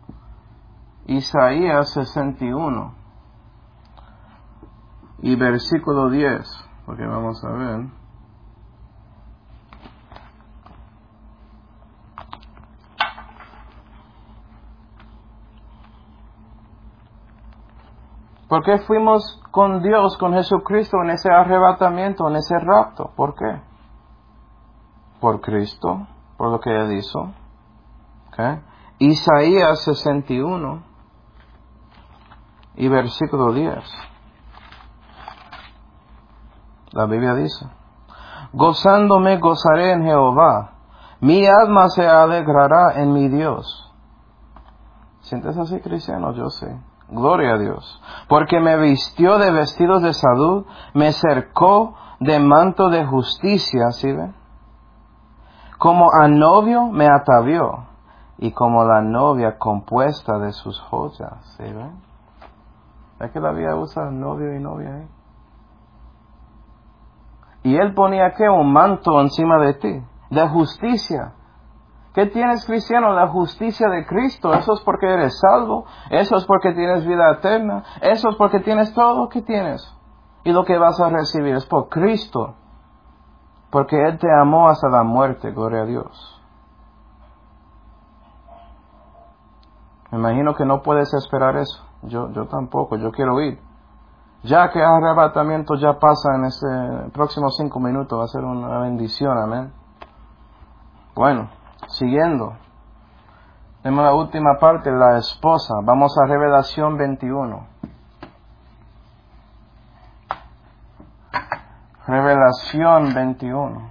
Isaías 61 y versículo 10, porque vamos a ver. ¿Por qué fuimos con Dios, con Jesucristo, en ese arrebatamiento, en ese rapto? ¿Por qué? Por Cristo, por lo que Él hizo. ¿Okay? Isaías 61 y versículo 10. La Biblia dice: gozándome gozaré en Jehová, mi alma se alegrará en mi Dios. ¿Sientes así, cristiano? Yo sé. Gloria a Dios. Porque me vistió de vestidos de salud, me cercó de manto de justicia, ¿sí ve? Como a novio me atavió, y como la novia compuesta de sus joyas, ¿sí ve? ¿Es que la Biblia usa novio y novia ahí? Y él ponía ¿qué? Un manto encima de ti, de justicia. ¿Qué tienes, cristiano? La justicia de Cristo. Eso es porque eres salvo. Eso es porque tienes vida eterna. Eso es porque tienes todo lo que tienes. Y lo que vas a recibir es por Cristo. Porque Él te amó hasta la muerte. Gloria a Dios. Me imagino que no puedes esperar eso. Yo tampoco. Yo quiero ir. Ya que el arrebatamiento ya pasa en ese próximos 5 minutos. Va a ser una bendición. Amén. Bueno, siguiendo. Tenemos la última parte, la esposa. Vamos a Revelación 21. Revelación 21.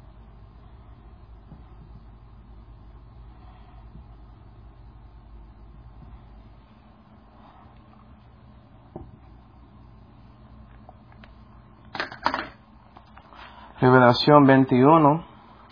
Revelación 21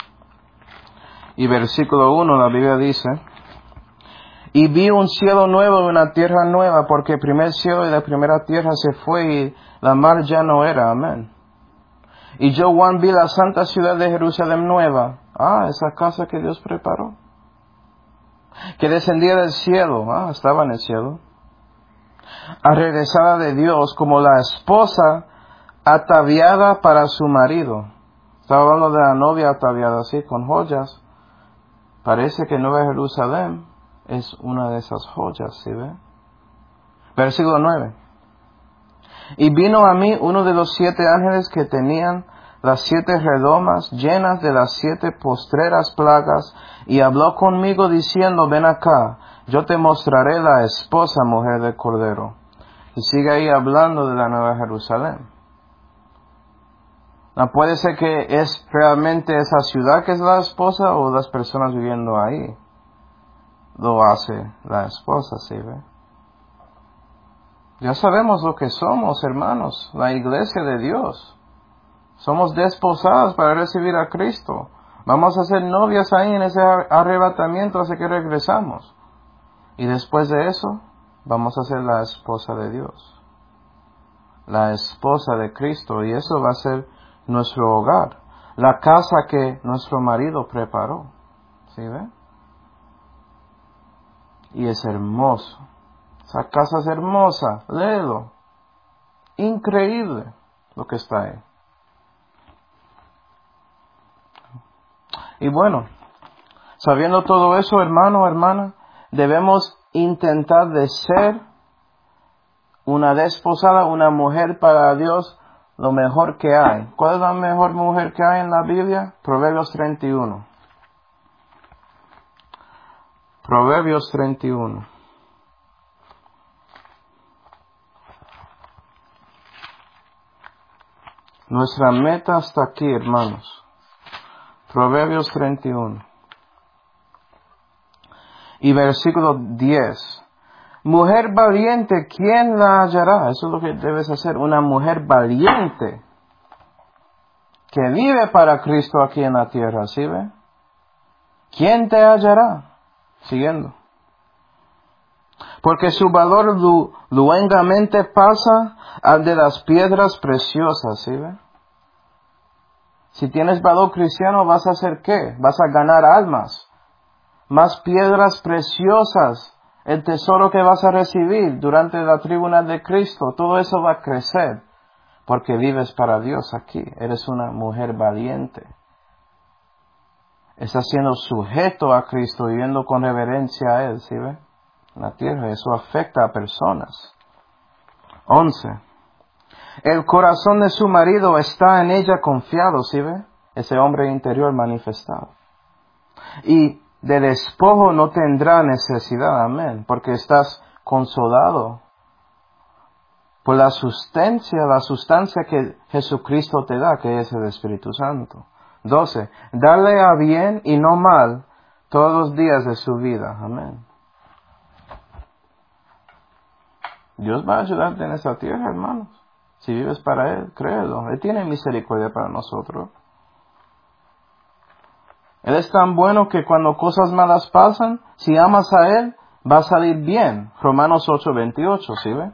y versículo 1, la Biblia dice: y vi un cielo nuevo y una tierra nueva, porque el primer cielo y la primera tierra se fue y la mar ya no era. Amén. Y yo, Juan, vi la santa ciudad de Jerusalén nueva. Esa casa que Dios preparó, que descendía del cielo. Estaba en el cielo. Regresada de Dios como la esposa ataviada para su marido. Estaba hablando de la novia ataviada así, con joyas. Parece que Nueva Jerusalén es una de esas joyas, ¿sí ve? Versículo 9. Y vino a mí uno de los 7 ángeles que tenían las 7 redomas llenas de las 7 postreras plagas, y habló conmigo diciendo: ven acá, yo te mostraré la esposa, mujer del Cordero. Y sigue ahí hablando de la Nueva Jerusalén. No puede ser que es realmente esa ciudad que es la esposa o las personas viviendo ahí. Lo hace la esposa, ¿sí ve? Ya sabemos lo que somos, hermanos, la iglesia de Dios. Somos desposadas para recibir a Cristo. Vamos a ser novias ahí en ese arrebatamiento hasta que regresamos. Y después de eso, vamos a ser la esposa de Dios. La esposa de Cristo. Y eso va a ser nuestro hogar. La casa que nuestro marido preparó. ¿Sí ve? Y es hermoso. Esa casa es hermosa. Léelo. Increíble lo que está ahí. Y bueno, sabiendo todo eso, hermano, hermana, debemos intentar de ser una desposada, una mujer para Dios, lo mejor que hay. ¿Cuál es la mejor mujer que hay en la Biblia? Proverbios 31. Proverbios 31. Nuestra meta está aquí, hermanos. Proverbios 31. Y versículo 10. Mujer valiente, ¿quién la hallará? Eso es lo que debes hacer. Una mujer valiente que vive para Cristo aquí en la tierra, ¿sí ve? ¿Quién te hallará? Siguiendo. Porque su valor luengamente pasa al de las piedras preciosas, ¿sí ve? Si tienes valor cristiano, ¿vas a hacer qué? Vas a ganar almas. Más piedras preciosas. El tesoro que vas a recibir durante la tribuna de Cristo. Todo eso va a crecer. Porque vives para Dios aquí. Eres una mujer valiente. Estás siendo sujeto a Cristo, viviendo con reverencia a Él, ¿sí ve? En la tierra. Eso afecta a personas. 11. El corazón de su marido está en ella confiado, ¿sí ve? Ese hombre interior manifestado. Y de despojo no tendrá necesidad, amén, porque estás consolado por la sustancia que Jesucristo te da, que es el Espíritu Santo. 12. Dale a bien y no mal todos los días de su vida, amén. Dios va a ayudarte en esta tierra, hermanos. Si vives para Él, créelo. Él tiene misericordia para nosotros. Él es tan bueno que cuando cosas malas pasan, si amas a Él, va a salir bien. Romanos 8:28, ¿sí ve?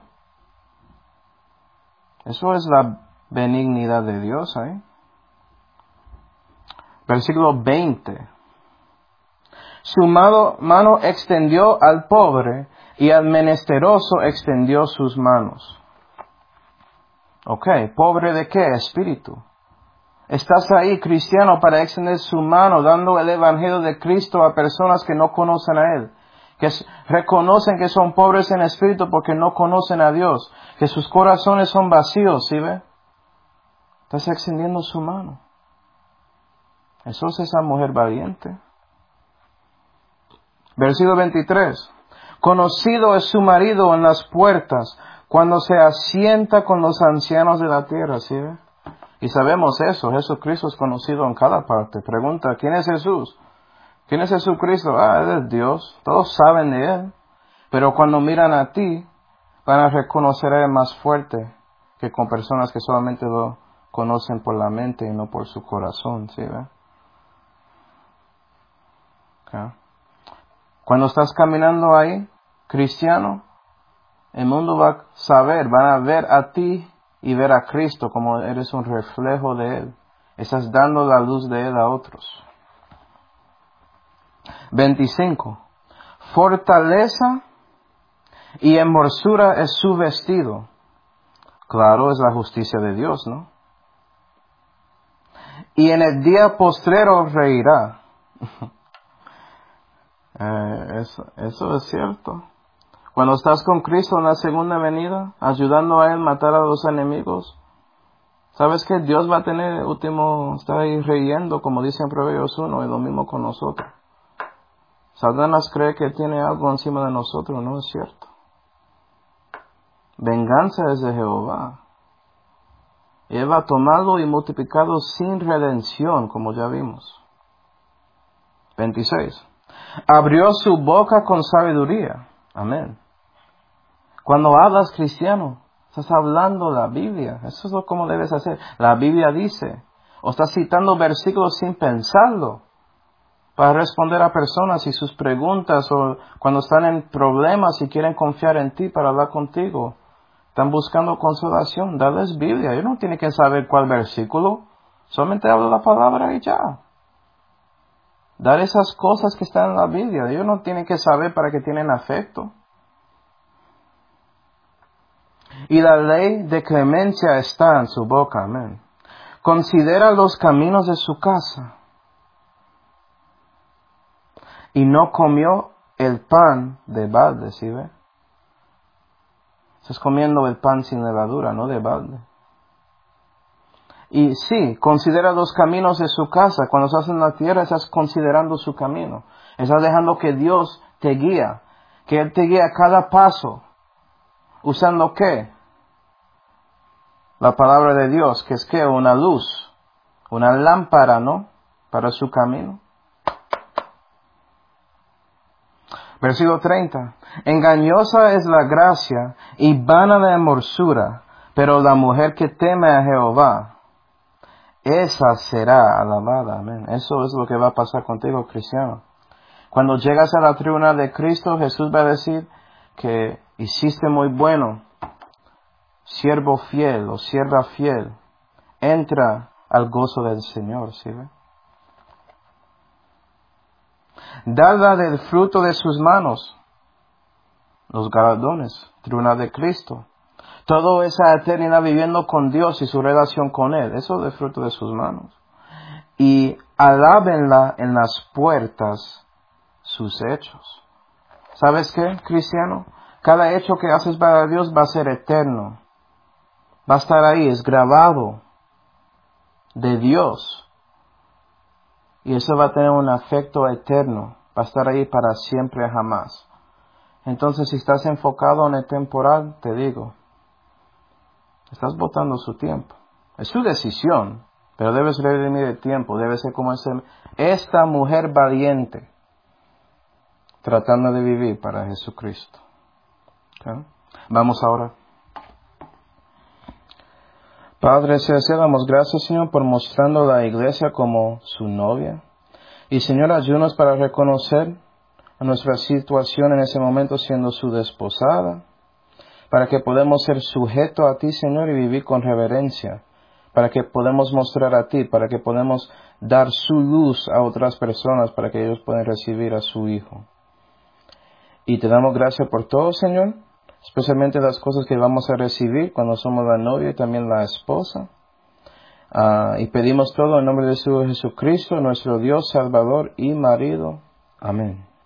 Eso es la benignidad de Dios ahí. Versículo 20. Su mano extendió al pobre y al menesteroso extendió sus manos. Ok, ¿pobre de qué? Espíritu. Estás ahí, cristiano, para extender su mano, dando el evangelio de Cristo a personas que no conocen a Él, que reconocen que son pobres en espíritu porque no conocen a Dios, que sus corazones son vacíos, ¿sí ve? Estás extendiendo su mano. Eso es esa mujer valiente. Versículo 23. Conocido es su marido en las puertas, cuando se asienta con los ancianos de la tierra, ¿sí ve? Y sabemos eso, Jesucristo es conocido en cada parte. Pregunta, ¿quién es Jesús? ¿Quién es Jesucristo? Él es Dios. Todos saben de Él. Pero cuando miran a ti, van a reconocer a Él más fuerte que con personas que solamente lo conocen por la mente y no por su corazón, ¿sí ve? Okay. Cuando estás caminando ahí, cristiano, el mundo va a saber, van a ver a ti y ver a Cristo como eres un reflejo de Él. Estás dando la luz de Él a otros. 25. Fortaleza y hermosura es su vestido. Claro, es la justicia de Dios, ¿no? Y en el día postrero reirá. Eso es cierto. Cuando estás con Cristo en la segunda venida, ayudando a Él a matar a los enemigos, ¿sabes que Dios va a tener está ahí riendo, como dice en Proverbios 1, y lo mismo con nosotros? Satanás cree que tiene algo encima de nosotros, no es cierto. Venganza es de Jehová. Y Él va a tomarlo y multiplicarlo sin redención, como ya vimos. 26. Abrió su boca con sabiduría. Amén. Cuando hablas cristiano, estás hablando la Biblia. Eso es lo como debes hacer. La Biblia dice. O estás citando versículos sin pensarlo. Para responder a personas y sus preguntas. O cuando están en problemas y quieren confiar en ti para hablar contigo. Están buscando consolación. Dales Biblia. Ellos no tienen que saber cuál versículo. Solamente habla la palabra y ya. Dar esas cosas que están en la Biblia. Ellos no tienen que saber para que tienen afecto. Y la ley de clemencia está en su boca. Amén. Considera los caminos de su casa. Y no comió el pan de balde, ¿sí ve? Estás comiendo el pan sin levadura, no de balde. Y sí, considera los caminos de su casa. Cuando estás en la tierra, estás considerando su camino. Estás dejando que Dios te guía. Que Él te guía a cada paso. ¿Usando qué? La palabra de Dios, que es que una luz. Una lámpara, ¿no? Para su camino. Versículo 30. Engañosa es la gracia y vana la hermosura, pero la mujer que teme a Jehová, esa será alabada. Amén. Eso es lo que va a pasar contigo, cristiano. Cuando llegas a la tribuna de Cristo, Jesús va a decir que hiciste muy bueno, siervo fiel o sierva fiel. Entra al gozo del Señor, ¿sí ve? Dada del fruto de sus manos, los galardones, tribuna de Cristo. Toda esa eternidad viviendo con Dios y su relación con Él. Eso es el fruto de sus manos. Y alábenla en las puertas sus hechos. ¿Sabes qué, cristiano? Cada hecho que haces para Dios va a ser eterno. Va a estar ahí, es grabado de Dios. Y eso va a tener un afecto eterno. Va a estar ahí para siempre jamás. Entonces, si estás enfocado en el temporal, te digo, estás botando su tiempo. Es su decisión, pero debes redimir el tiempo. Debe ser como esta mujer valiente, tratando de vivir para Jesucristo. ¿Okay? Vamos ahora. Padre celestial, damos gracias, Señor, por mostrando la iglesia como su novia. Y, Señor, ayúdanos para reconocer nuestra situación en ese momento siendo su desposada, para que podamos ser sujetos a ti, Señor, y vivir con reverencia, para que podamos mostrar a ti, para que podamos dar su luz a otras personas, para que ellos puedan recibir a su Hijo. Y te damos gracias por todo, Señor, especialmente las cosas que vamos a recibir cuando somos la novia y también la esposa. Y pedimos todo en nombre de Jesucristo, nuestro Dios, Salvador y marido. Amén.